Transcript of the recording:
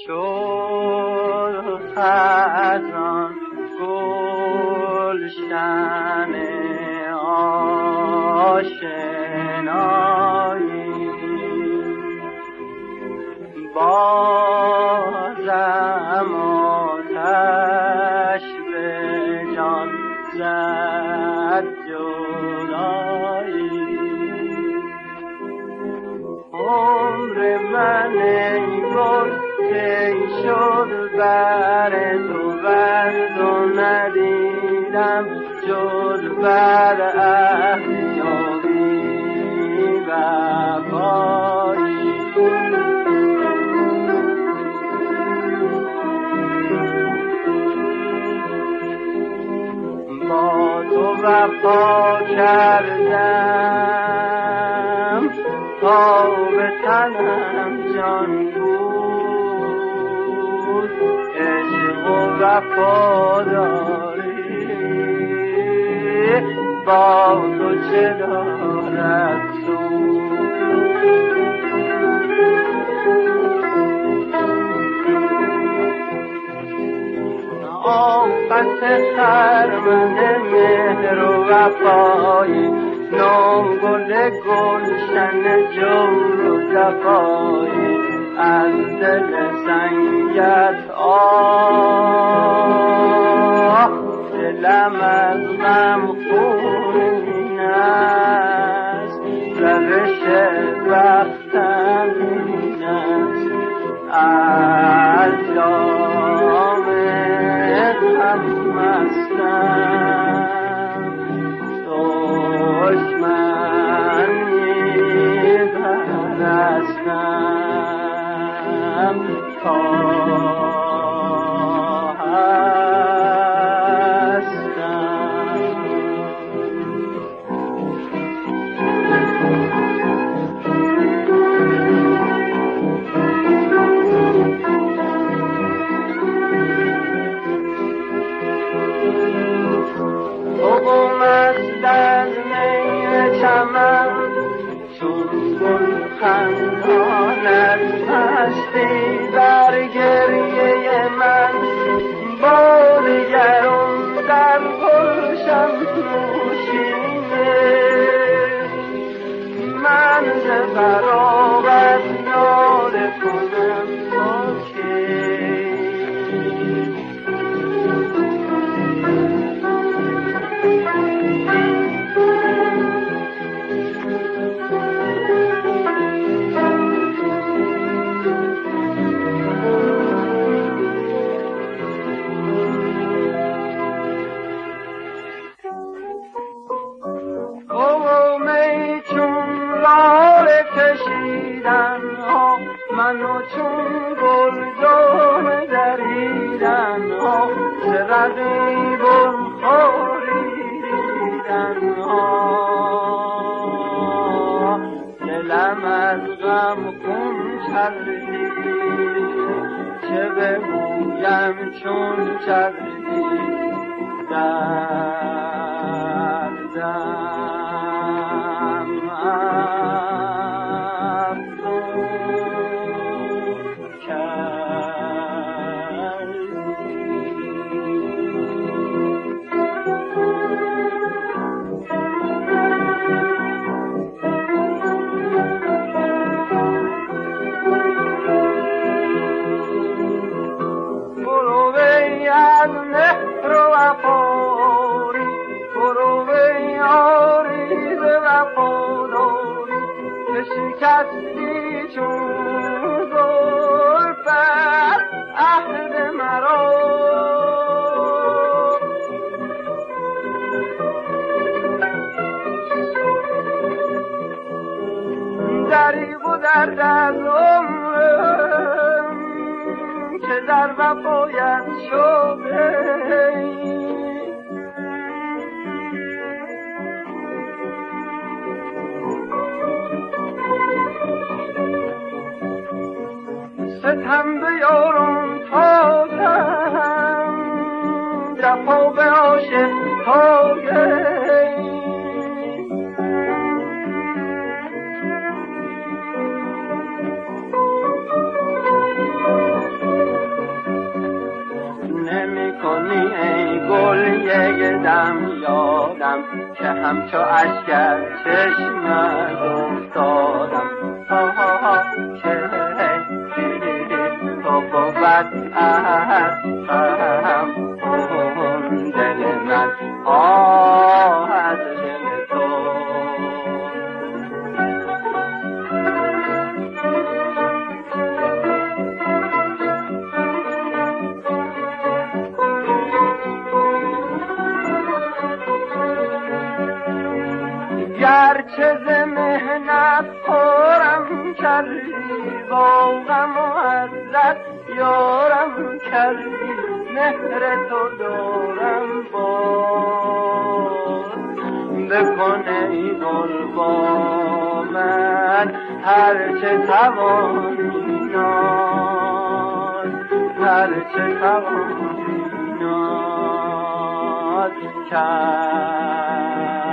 شد خزان گلشن آشنایی، بازم آتش به جان زد جدایی. عمر من ای گل کی شد بر تو ورد و ندیدم جز بر احیابی وفایی. با تو وفا کردم تا به تنم جان بود، عشق و وفاداری با تو چه دارد سود. آفت خرمن مهر و وفایی، نوگل گلشن جور و جفایی، از دل سنگت آه دلم از غم خونین است، روش بختم این است، از جام غم مستم، دشمن می‌پرستم تا چون گل خنداند هستی در گریه من، بارگرم در گلشن نوشینه، من ز قرابت ناله کنم با که منو چون گلدان دریدن ها، ز رقیبم خوریدن ها، دلم از غم خون کردی، چه بگویم چون کردی دردم شکستی چون زلفت عهد مرا، دریغ و درد از عمرم که در وفایت شده، ستم به یارم تازم، جفا به عاشق تازم، که همچو اشکر چشمت افتادم که تو بود از غم اون دل من از دل تو. گرچه ز مهنت پرم کردی با غم و عزت یارم کردی مهر تو دارم باز بکن ای گل با من هرچه توانی ناز هرچه توانی ناز کرد.